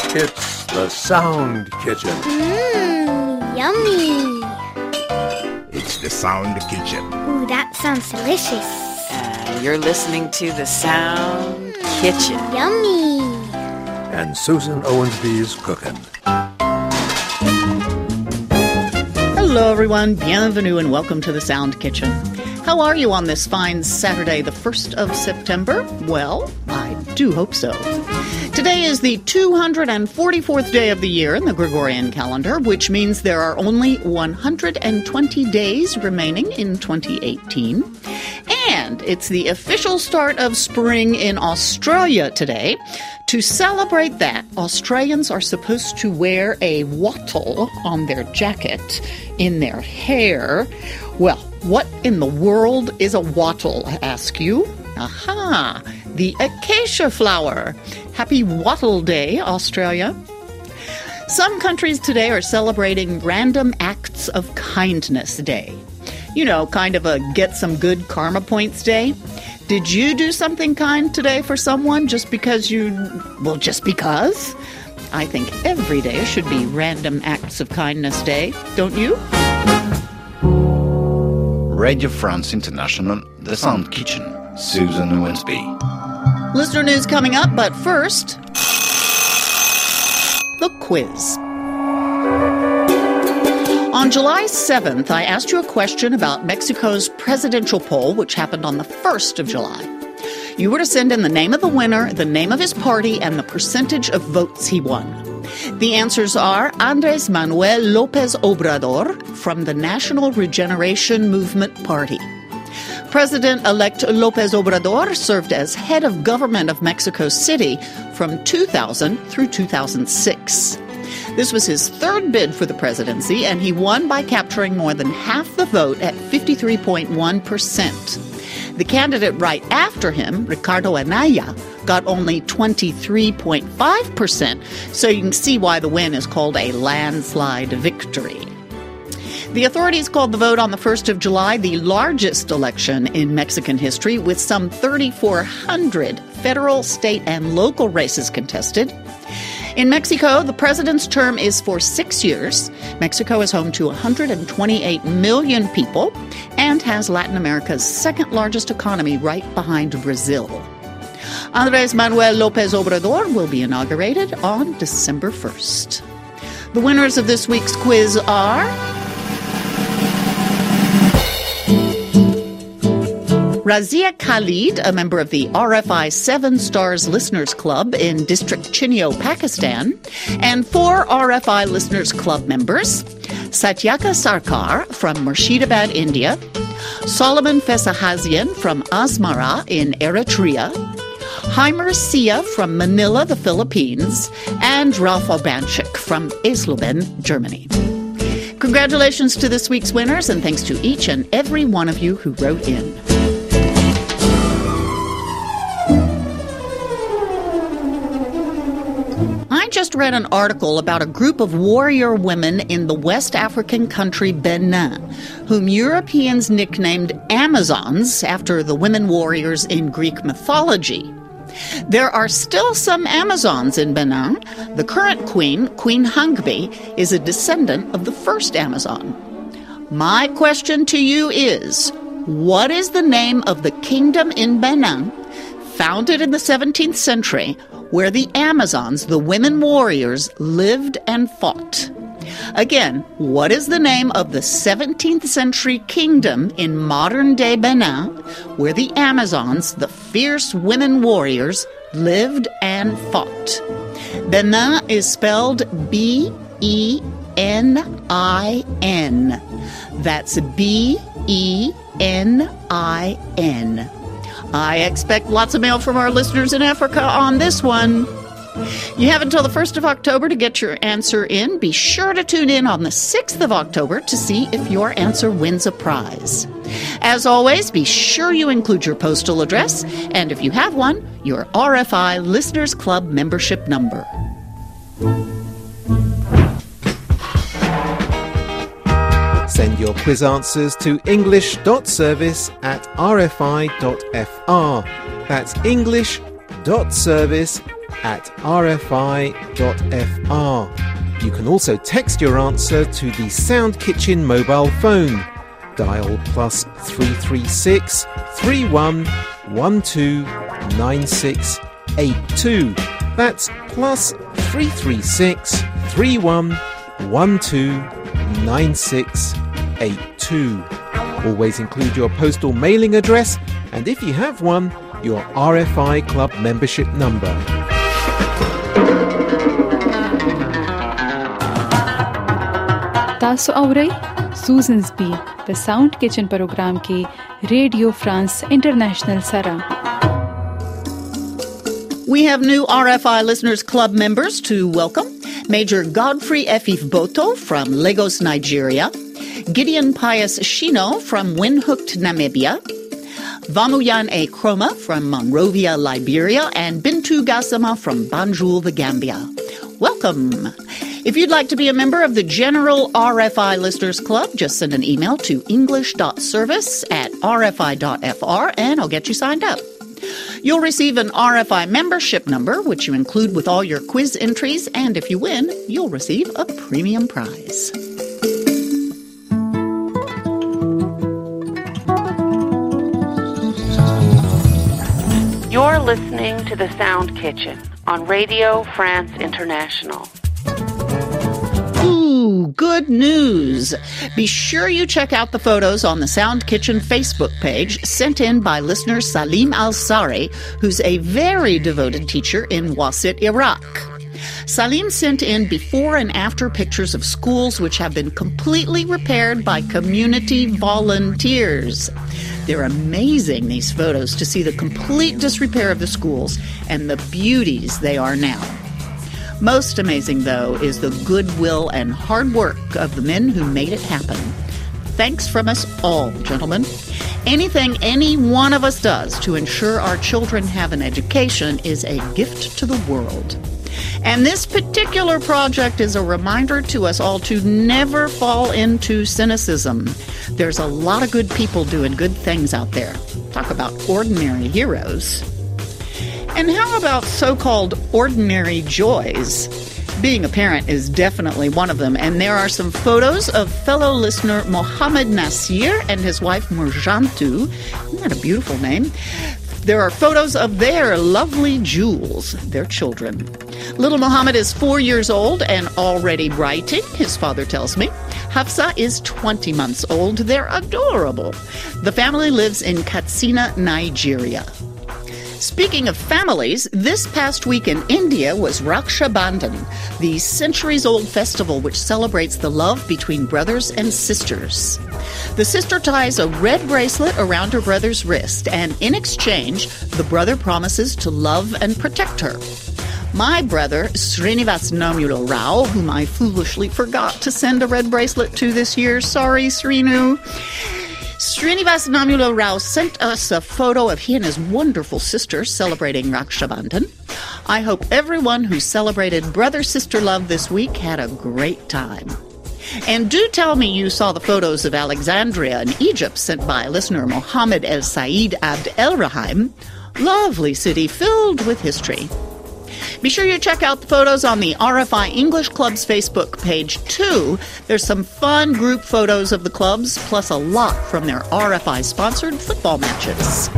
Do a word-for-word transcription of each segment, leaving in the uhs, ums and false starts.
It's the Sound Kitchen. Mmm, yummy. It's the Sound Kitchen. Ooh, that sounds delicious. Uh, you're listening to the Sound Kitchen. Yummy. And Susan Owensby's cooking. Hello, everyone. Bienvenue and welcome to the Sound Kitchen. How are you on this fine Saturday, the first of September? Well, I do hope so. Today is the two hundred forty-fourth day of the year in the Gregorian calendar, which means there are only one hundred twenty days remaining in twenty eighteen. And it's the official start of spring in Australia today. To celebrate that, Australians are supposed to wear a wattle on their jacket, in their hair. Well, what in the world is a wattle, I ask you? Aha! The acacia flower. Happy Wattle Day, Australia. Some countries today are celebrating Random Acts of Kindness Day. You know, kind of a get some good karma points day. Did you do something kind today for someone just because you, well, just because? I think every day should be Random Acts of Kindness Day, don't you? Radio France International, The Sound Kitchen, Susan Owensby. Listener news coming up, but first, the quiz. On July seventh, I asked you a question about Mexico's presidential poll, which happened on the first of July. You were to send in the name of the winner, the name of his party, and the percentage of votes he won. The answers are Andrés Manuel López Obrador from the National Regeneration Movement Party. President-elect López Obrador served as head of government of Mexico City from two thousand through two thousand six. This was his third bid for the presidency, and he won by capturing more than half the vote at fifty-three point one percent. The candidate right after him, Ricardo Anaya, got only twenty-three point five percent, so you can see why the win is called a landslide victory. The authorities called the vote on the first of July the largest election in Mexican history, with some three thousand four hundred federal, state, and local races contested. In Mexico, the president's term is for six years. Mexico is home to one hundred twenty-eight million people and has Latin America's second largest economy right behind Brazil. Andrés Manuel López Obrador will be inaugurated on December first. The winners of this week's quiz are Razia Khalid, a member of the R F I Seven Stars Listeners Club in District Chinio, Pakistan, and four R F I Listeners Club members, Satyaka Sarkar from Murshidabad, India, Solomon Fesahazian from Asmara in Eritrea, Heimer Sia from Manila, the Philippines, and Ralph Obanchik from Eisleben, Germany. Congratulations to this week's winners, and thanks to each and every one of you who wrote in. I just read an article about a group of warrior women in the West African country Benin, whom Europeans nicknamed Amazons after the women warriors in Greek mythology. There are still some Amazons in Benin. The current queen, Queen Hangbi, is a descendant of the first Amazon. My question to you is, what is the name of the kingdom in Benin, founded in the seventeenth century, where the Amazons, the women warriors, lived and fought? Again, what is the name of the seventeenth century kingdom in modern-day Benin, where the Amazons, the fierce women warriors, lived and fought? Benin is spelled B E N I N. That's B E N I N. I expect lots of mail from our listeners in Africa on this one. You have until the first of October to get your answer in. Be sure to tune in on the sixth of October to see if your answer wins a prize. As always, be sure you include your postal address, and if you have one, your R F I Listeners Club membership number. Send your quiz answers to english dot service at r f i dot f r. That's english dot service at r f i dot f r. You can also text your answer to the Sound Kitchen mobile phone. Dial plus three three six, three one one two, nine six eight two. That's plus three three six, three one one two, nine six eight two. Always include your postal mailing address, and if you have one, your R F I Club membership number. تاسو اورئ سوزنز بی د ساوند کچن پروگرام کې ریډیو فرانس انټرنیشنل سره. We have new R F I Listeners Club members to welcome. Major Godfrey Efif Boto from Lagos, Nigeria. Gideon Pius Shino from Windhoek, Namibia. Vamuyan A. Kroma from Monrovia, Liberia. And Bintu Gassama from Banjul, the Gambia. Welcome. If you'd like to be a member of the General R F I Listeners Club, just send an email to english dot service at r f i dot f r and I'll get you signed up. You'll receive an R F I membership number, which you include with all your quiz entries, and if you win, you'll receive a premium prize. You're listening to The Sound Kitchen on Radio France International. Ooh, good news. Be sure you check out the photos on the Sound Kitchen Facebook page sent in by listener Salim Al-Sari, who's a very devoted teacher in Wasit, Iraq. Salim sent in before and after pictures of schools which have been completely repaired by community volunteers. They're amazing, these photos, to see the complete disrepair of the schools and the beauties they are now. Most amazing, though, is the goodwill and hard work of the men who made it happen. Thanks from us all, gentlemen. Anything any one of us does to ensure our children have an education is a gift to the world. And this particular project is a reminder to us all to never fall into cynicism. There's a lot of good people doing good things out there. Talk about ordinary heroes. And how about so-called ordinary joys? Being a parent is definitely one of them, and there are some photos of fellow listener Mohammed Nasir and his wife Murjantu. Isn't that a beautiful name? There are photos of their lovely jewels, their children. Little Mohammed is four years old and already writing, his father tells me. Hafsa is twenty months old. They're adorable. The family lives in Katsina, Nigeria. Speaking of families, this past week in India was Raksha Bandhan, the centuries-old festival which celebrates the love between brothers and sisters. The sister ties a red bracelet around her brother's wrist, and in exchange, the brother promises to love and protect her. My brother, Srinivas Namulo Rao, whom I foolishly forgot to send a red bracelet to this year, sorry, Srinu, Srinivas Namulo Rao sent us a photo of he and his wonderful sister celebrating Raksha Bandhan. I hope everyone who celebrated brother-sister love this week had a great time. And do tell me you saw the photos of Alexandria in Egypt sent by listener Mohammed El Said Abd El Rahim. Lovely city filled with history. Be sure you check out the photos on the R F I English Club's Facebook page, too. There's some fun group photos of the clubs, plus a lot from their R F I-sponsored football matches.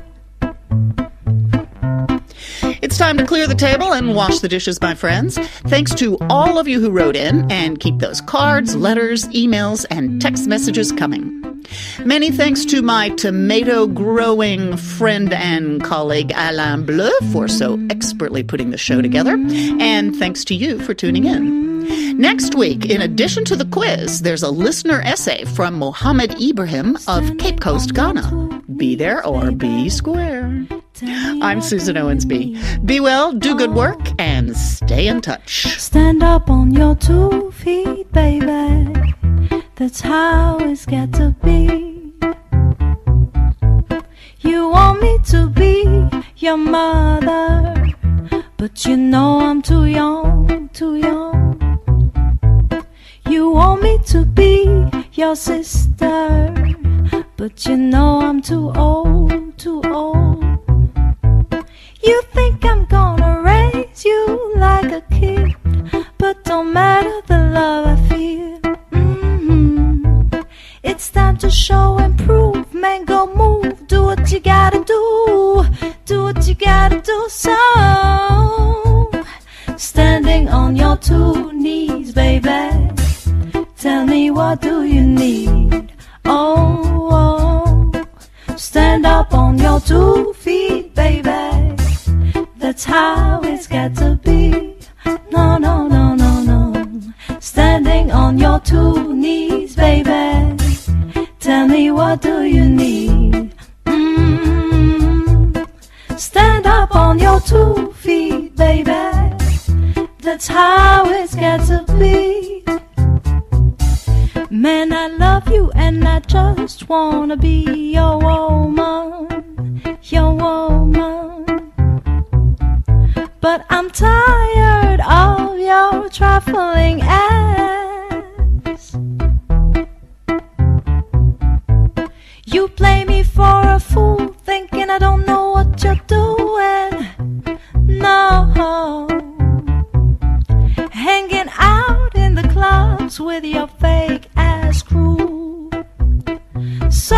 It's time to clear the table and wash the dishes, my friends. Thanks to all of you who wrote in, and keep those cards, letters, emails, and text messages coming. Many thanks to my tomato-growing friend and colleague Alain Bleu for so expertly putting the show together, and thanks to you for tuning in. Next week, in addition to the quiz, there's a listener essay from Mohammed Ibrahim of Cape Coast, Ghana. Be there or be square. I'm Susan Owensby. Be well, do good work, and stay in touch. Stand up on your two feet, baby. That's how it's got to be. You want me to be your mother, but you know I'm too young, too young. You want me to be your sister, but you know I'm too old, too old. You think I show and prove. Man, go move, do what you gotta do, do what you gotta do. So, standing on your two knees, baby, tell me what do you need? Oh, oh, stand up on your two feet, baby, that's how it's got to be. No, no, no, no, no, standing on your two knees, baby, tell me what do you need? Mm-hmm. Stand up on your two feet, baby, that's how it's got to be. Man, I love you and I just wanna be your woman, your woman. But I'm tired of your trifling ass. You play me for a fool, thinking I don't know what you're doing. No, hanging out in the clubs with your fake ass crew. So,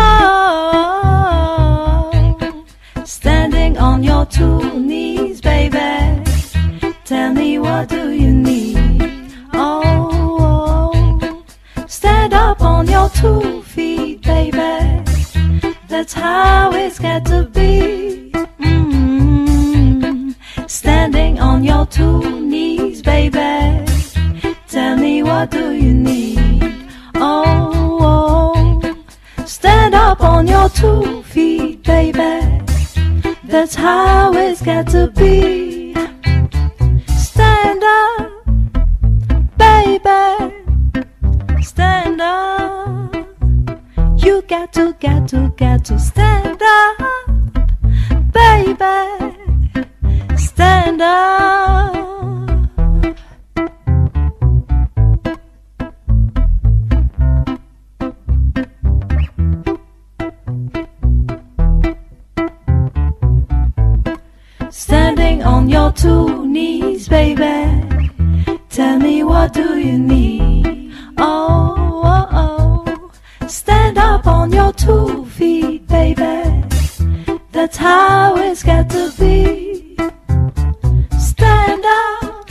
standing on your two knees, baby, tell me what do you need? Oh, oh, stand up on your two feet, baby, that's how it's got to be. Mm-hmm. Standing on your two knees, baby, tell me what do you need? Oh, oh, stand up on your two feet, baby, that's how it's got to be. Stand up, baby, stand up. You got to, got to, got to stand up, baby, stand up. Standing on your two knees, baby, tell me what do you need? Oh, oh, oh, stand up on your two feet, baby, that's how it's got to be. Stand up,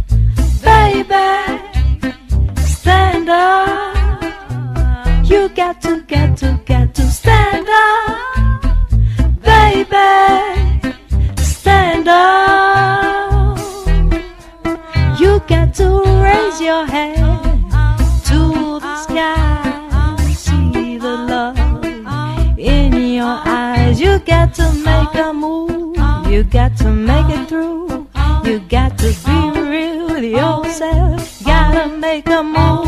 baby, stand up. You got to, got to, got to stand up, baby, stand up. You got to raise your hand to the sky, see the love in your eyes. You got to make a move, you got to make it through, you got to be real with yourself, gotta make a move.